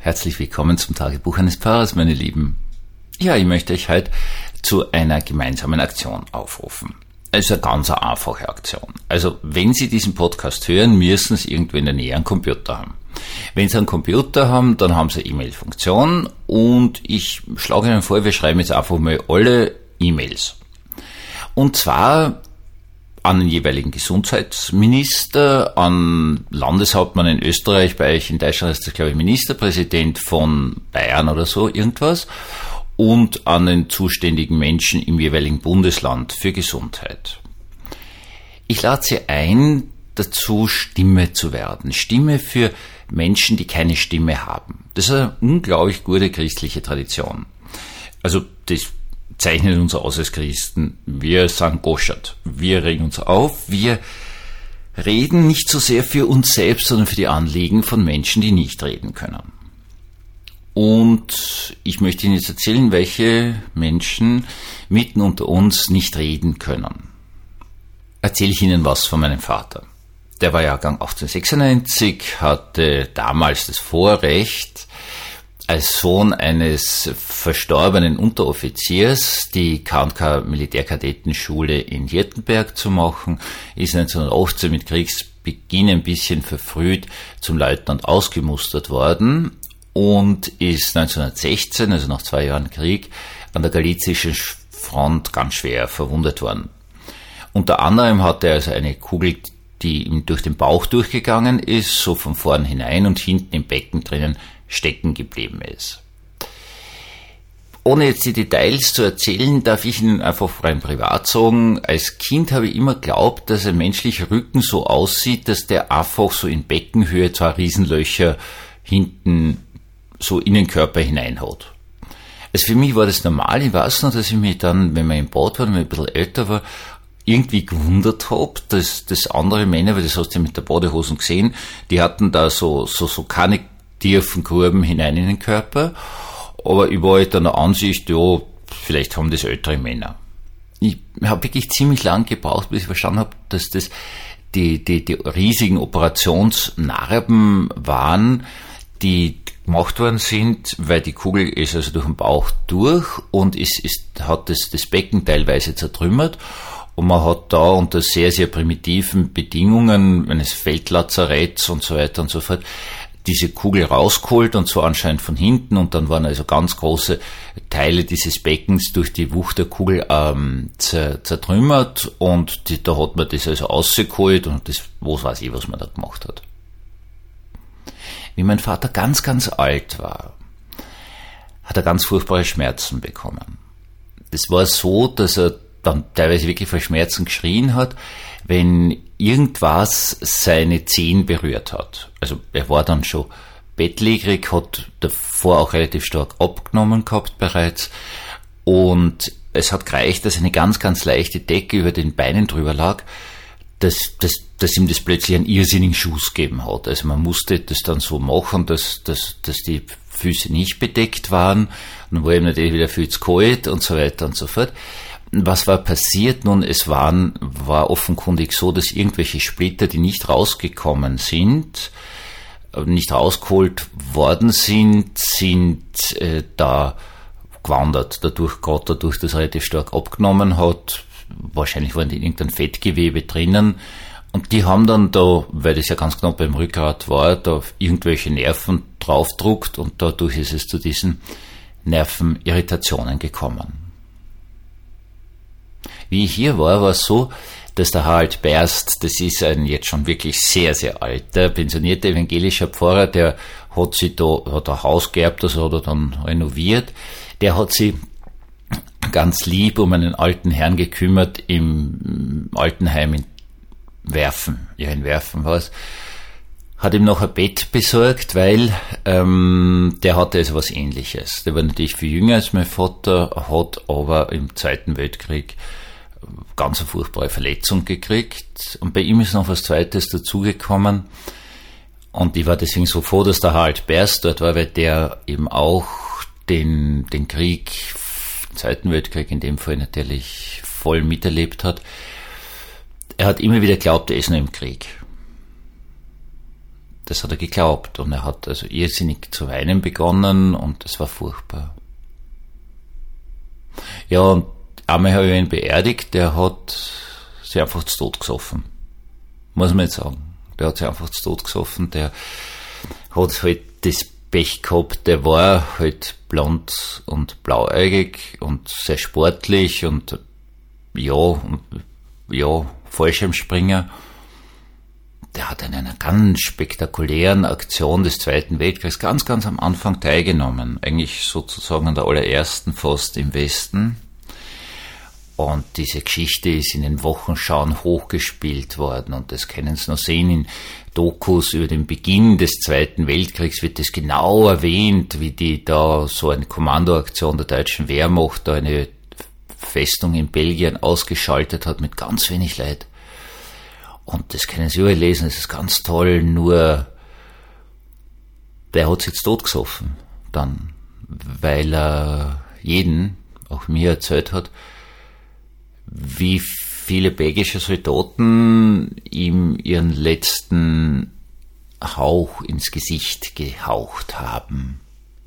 Herzlich willkommen zum Tagebuch eines Pfarrers, meine Lieben. Ja, ich möchte euch heute zu einer gemeinsamen Aktion aufrufen. Also eine ganz einfache Aktion. Also wenn Sie diesen Podcast hören, müssen Sie irgendwo in der Nähe einen Computer haben. Wenn Sie einen Computer haben, dann haben Sie eine E-Mail-Funktion und ich schlage Ihnen vor, wir schreiben jetzt einfach mal alle E-Mails. Und zwar an den jeweiligen Gesundheitsminister, an Landeshauptmann in Österreich, bei euch in Deutschland ist das, glaube ich, Ministerpräsident von Bayern oder so, irgendwas, und an den zuständigen Menschen im jeweiligen Bundesland für Gesundheit. Ich lade Sie ein, dazu Stimme zu werden. Stimme für Menschen, die keine Stimme haben. Das ist eine unglaublich gute christliche Tradition. Also das zeichnet uns aus als Christen. Wir sind goschert. Wir regen uns auf. Wir reden nicht so sehr für uns selbst, sondern für die Anliegen von Menschen, die nicht reden können. Und ich möchte Ihnen jetzt erzählen, welche Menschen mitten unter uns nicht reden können. Erzähle ich Ihnen was von meinem Vater. Der war Jahrgang 1896, hatte damals das Vorrecht, als Sohn eines verstorbenen Unteroffiziers die K&K Militärkadettenschule in Hirtenberg zu machen, ist 1918 mit Kriegsbeginn ein bisschen verfrüht zum Leutnant ausgemustert worden und ist 1916, also nach 2 Jahren Krieg, an der galizischen Front ganz schwer verwundet worden. Unter anderem hatte er also eine Kugel, die ihm durch den Bauch durchgegangen ist, so von vorn hinein und hinten im Becken drinnen stecken geblieben ist. Ohne jetzt die Details zu erzählen, darf ich Ihnen einfach rein privat sagen, als Kind habe ich immer geglaubt, dass ein menschlicher Rücken so aussieht, dass der einfach so in Beckenhöhe 2 Riesenlöcher hinten so in den Körper hinein hat. Also für mich war das normal. Ich weiß noch, dass ich mich dann, wenn wir im Bad waren, wenn ich ein bisschen älter war, irgendwie gewundert habe, dass andere Männer, weil das hast du mit der Badehosen gesehen, die hatten da so keine tiefen Kurven hinein in den Körper, aber ich war halt dann der Ansicht, ja, vielleicht haben das ältere Männer. Ich habe wirklich ziemlich lang gebraucht, bis ich verstanden habe, dass das die riesigen Operationsnarben waren, die gemacht worden sind, weil die Kugel ist also durch den Bauch durch und hat das Becken teilweise zertrümmert. Und man hat da unter sehr, sehr primitiven Bedingungen eines Feldlazaretts und so weiter und so fort diese Kugel rausgeholt und so anscheinend von hinten und dann waren also ganz große Teile dieses Beckens durch die Wucht der Kugel zertrümmert und da hat man das also rausgeholt und das, was weiß ich, was man da gemacht hat. Wie mein Vater ganz, ganz alt war, hat er ganz furchtbare Schmerzen bekommen. Das war so, dass er dann teilweise wirklich vor Schmerzen geschrien hat, wenn irgendwas seine Zehen berührt hat. Also er war dann schon bettlägerig, hat davor auch relativ stark abgenommen gehabt bereits und es hat gereicht, dass eine ganz, ganz leichte Decke über den Beinen drüber lag, dass ihm das plötzlich einen irrsinnigen Schuss gegeben hat. Also man musste das dann so machen, dass die Füße nicht bedeckt waren, dann war ihm natürlich wieder viel zu kalt und so weiter und so fort. Was war passiert? Nun, war offenkundig so, dass irgendwelche Splitter, die nicht rausgekommen sind, nicht rausgeholt worden sind, da gewandert. Dadurch, dass er relativ stark abgenommen hat, wahrscheinlich waren die in irgendeinem Fettgewebe drinnen und die haben dann da, weil das ja ganz knapp beim Rückgrat war, da irgendwelche Nerven draufdruckt und dadurch ist es zu diesen Nervenirritationen gekommen. Wie ich hier war es so, dass der Harald Berst, das ist ein jetzt schon wirklich sehr, sehr alter, pensionierter evangelischer Pfarrer, der hat ein Haus geerbt, das hat er dann renoviert, der hat sich ganz lieb um einen alten Herrn gekümmert im Altenheim in Werfen. Ja, in Werfen war es. Hat ihm noch ein Bett besorgt, weil der hatte also was Ähnliches. Der war natürlich viel jünger als mein Vater, hat aber im Zweiten Weltkrieg ganz eine furchtbare Verletzung gekriegt. Und bei ihm ist noch was Zweites dazugekommen. Und ich war deswegen so froh, dass der Harald Berst dort war, weil der eben auch den Krieg, den Zweiten Weltkrieg in dem Fall natürlich voll miterlebt hat. Er hat immer wieder geglaubt, er ist nur im Krieg. Das hat er geglaubt und er hat also irrsinnig zu weinen begonnen und es war furchtbar. Ja, und einmal habe ich ihn beerdigt, der hat sich einfach zu Tod gesoffen. Muss man jetzt sagen. Der hat sich einfach zu Tod gesoffen, der hat halt das Pech gehabt, der war halt blond und blauäugig und sehr sportlich und Fallschirmspringer. Der hat an einer ganz spektakulären Aktion des Zweiten Weltkriegs ganz, ganz am Anfang teilgenommen. Eigentlich sozusagen an der allerersten fast im Westen. Und diese Geschichte ist in den Wochenschauen hochgespielt worden. Und das können Sie noch sehen in Dokus über den Beginn des Zweiten Weltkriegs wird das genau erwähnt, wie die da so eine Kommandoaktion der deutschen Wehrmacht da eine Festung in Belgien ausgeschaltet hat mit ganz wenig Leid. Und das können Sie überall lesen, das ist ganz toll, nur der hat sich jetzt totgesoffen dann, weil er jeden, auch mir erzählt hat, wie viele belgische Soldaten ihm ihren letzten Hauch ins Gesicht gehaucht haben.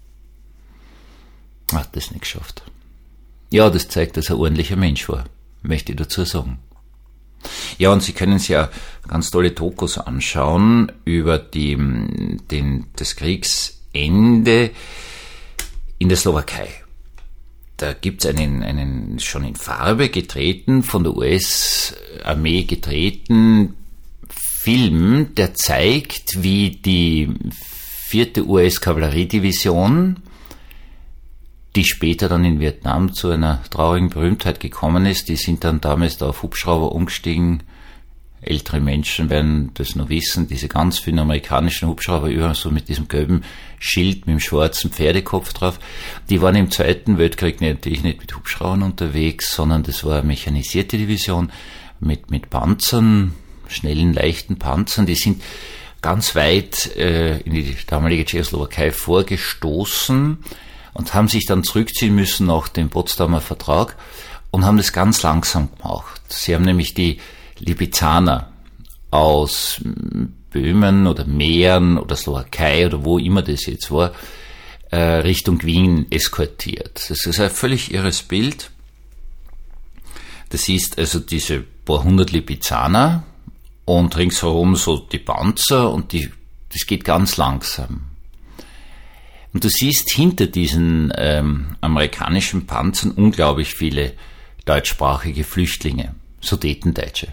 Hat das nicht geschafft. Ja, das zeigt, dass er ein ordentlicher Mensch war, möchte ich dazu sagen. Ja, und Sie können sich ja ganz tolle Dokus anschauen über das Kriegsende in der Slowakei. Da gibt's einen schon in Farbe gedrehten, von der US-Armee gedrehten Film, der zeigt, wie die 4. US-Kavalleriedivision, die später dann in Vietnam zu einer traurigen Berühmtheit gekommen ist, die sind dann damals da auf Hubschrauber umgestiegen. Ältere Menschen werden das noch wissen, diese ganz vielen amerikanischen Hubschrauber, überall so mit diesem gelben Schild mit dem schwarzen Pferdekopf drauf, die waren im Zweiten Weltkrieg natürlich nicht mit Hubschraubern unterwegs, sondern das war eine mechanisierte Division mit Panzern, schnellen, leichten Panzern, die sind ganz weit in die damalige Tschechoslowakei vorgestoßen und haben sich dann zurückziehen müssen nach dem Potsdamer Vertrag und haben das ganz langsam gemacht. Sie haben nämlich die Lipizzaner aus Böhmen oder Mähren oder Slowakei oder wo immer das jetzt war, Richtung Wien eskortiert. Das ist ein völlig irres Bild. Das ist also diese paar hundert Lipizzaner und ringsherum so die Panzer und das geht ganz langsam. Und du siehst hinter diesen amerikanischen Panzern unglaublich viele deutschsprachige Flüchtlinge, Sudetendeutsche.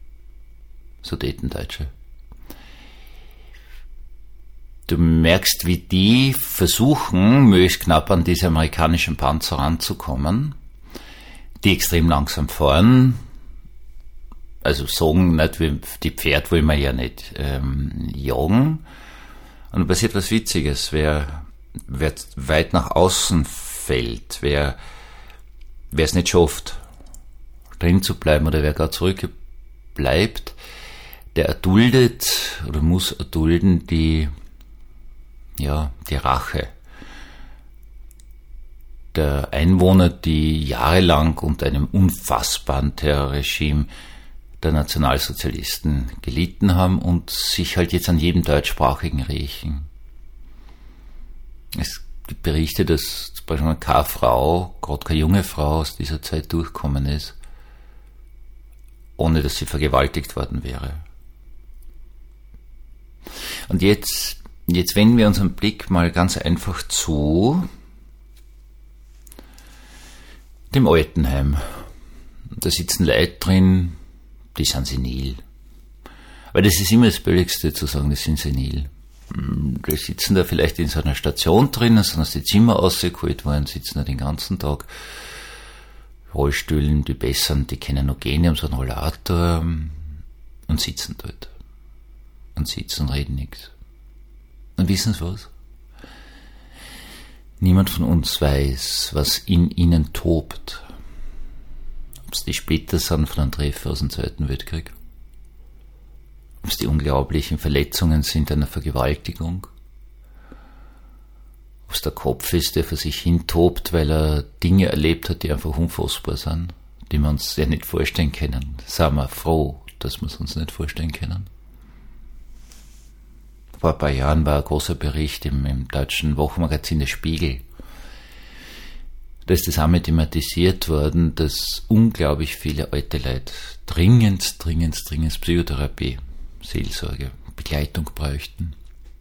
Du merkst, wie die versuchen, möglichst knapp an diese amerikanischen Panzer ranzukommen, die extrem langsam fahren. Also sagen nicht, die Pferd will man ja nicht jagen. Und da passiert was Witziges. Wer weit nach außen fällt, wer es nicht schafft, drin zu bleiben oder wer gar zurückbleibt, der erduldet oder muss erdulden die Rache der Einwohner, die jahrelang unter einem unfassbaren Terrorregime der Nationalsozialisten gelitten haben und sich halt jetzt an jedem Deutschsprachigen rächen. Es gibt Berichte, dass zum Beispiel keine Frau, gerade keine junge Frau aus dieser Zeit durchkommen ist, ohne dass sie vergewaltigt worden wäre. Und jetzt wenden wir unseren Blick mal ganz einfach zu dem Altenheim. Da sitzen Leute drin, die sind senil. Weil das ist immer das Billigste zu sagen, die sind senil. Die sitzen da vielleicht in so einer Station drin, sind aus den Zimmer rausgeholt worden, sitzen da den ganzen Tag. Rollstühlen, die besseren, die können noch gehen, die haben so einen Rollator und sitzen dort. Und sitzen und reden nichts. Und wissen Sie was? Niemand von uns weiß, was in ihnen tobt. Ob es die Splitter sind von einem Treffer aus dem Zweiten Weltkrieg, ob es die unglaublichen Verletzungen sind einer Vergewaltigung, ob es der Kopf ist, der für sich hin tobt, weil er Dinge erlebt hat, die einfach unfassbar sind, die wir uns ja nicht vorstellen können. Sind wir froh, dass wir es uns nicht vorstellen können. Vor ein paar Jahren war ein großer Bericht im deutschen Wochenmagazin Der Spiegel. Da ist das einmal thematisiert worden, dass unglaublich viele alte Leute dringend Psychotherapie, Seelsorge, Begleitung bräuchten.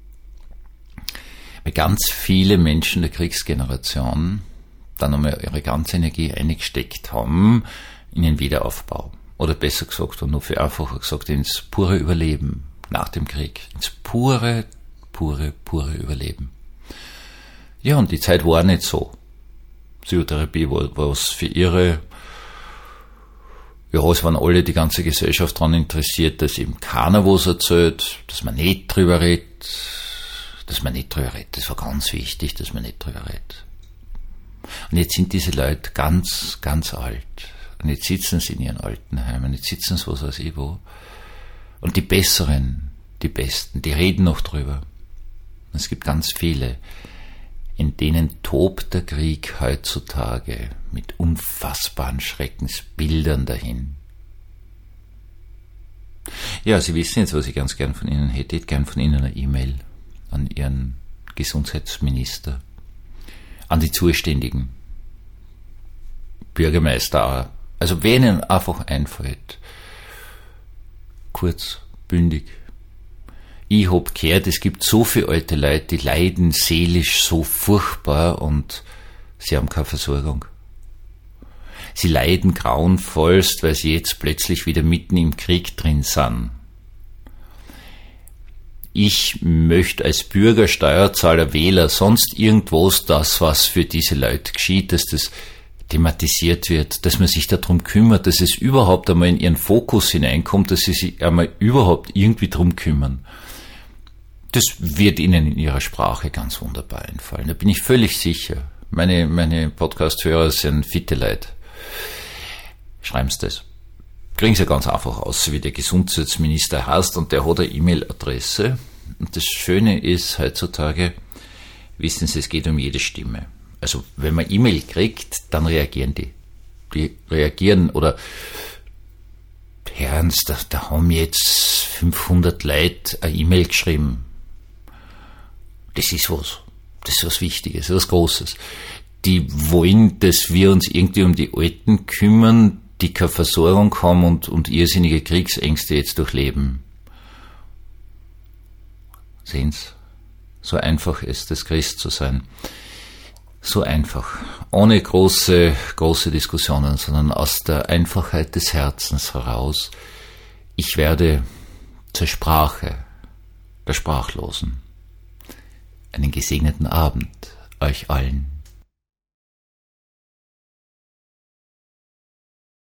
Weil ganz viele Menschen der Kriegsgeneration dann einmal ihre ganze Energie eingesteckt haben in den Wiederaufbau. Oder besser gesagt, und noch viel einfacher gesagt, ins pure Überleben nach dem Krieg. Ins pure Überleben. Ja, und die Zeit war nicht so. Psychotherapie war was für ihre, ja, es waren alle, die ganze Gesellschaft daran interessiert, dass eben keiner was erzählt, dass man nicht drüber redet. Das war ganz wichtig, dass man nicht drüber redet. Und jetzt sind diese Leute ganz alt. Und jetzt sitzen sie in ihren Altenheimen, jetzt sitzen sie was weiß ich wo. Und die Besseren, die Besten, die reden noch drüber. Und es gibt ganz viele, in denen tobt der Krieg heutzutage mit unfassbaren Schreckensbildern dahin. Ja, Sie wissen jetzt, was ich ganz gern von Ihnen hätte. Ich hätte gern von Ihnen eine E-Mail an Ihren Gesundheitsminister, an die Zuständigen, Bürgermeister, also wer Ihnen einfach einfällt. Kurz, bündig. Ich hab gehört, es gibt so viele alte Leute, die leiden seelisch so furchtbar und sie haben keine Versorgung. Sie leiden grauenvollst, weil sie jetzt plötzlich wieder mitten im Krieg drin sind. Ich möchte als Bürger, Steuerzahler, Wähler, sonst irgendwas das, was für diese Leute geschieht, dass das thematisiert wird, dass man sich darum kümmert, dass es überhaupt einmal in ihren Fokus hineinkommt, dass sie sich einmal überhaupt irgendwie drum kümmern. Das wird Ihnen in Ihrer Sprache ganz wunderbar einfallen. Da bin ich völlig sicher. Meine Podcast-Hörer sind fitte Leute. Schreiben Sie das. Kriegen Sie ganz einfach aus, wie der Gesundheitsminister heißt, und der hat eine E-Mail-Adresse. Und das Schöne ist heutzutage, wissen Sie, es geht um jede Stimme. Also wenn man E-Mail kriegt, dann reagieren die. Die reagieren oder Herrens, da haben jetzt 500 Leute eine E-Mail geschrieben. Das ist was Wichtiges, was Großes. Die wollen, dass wir uns irgendwie um die Alten kümmern, die keine Versorgung haben und irrsinnige Kriegsängste jetzt durchleben. Sehen Sie, so einfach ist es, Christ zu sein. So einfach. Ohne große Diskussionen, sondern aus der Einfachheit des Herzens heraus. Ich werde zur Sprache der Sprachlosen. Einen gesegneten Abend euch allen.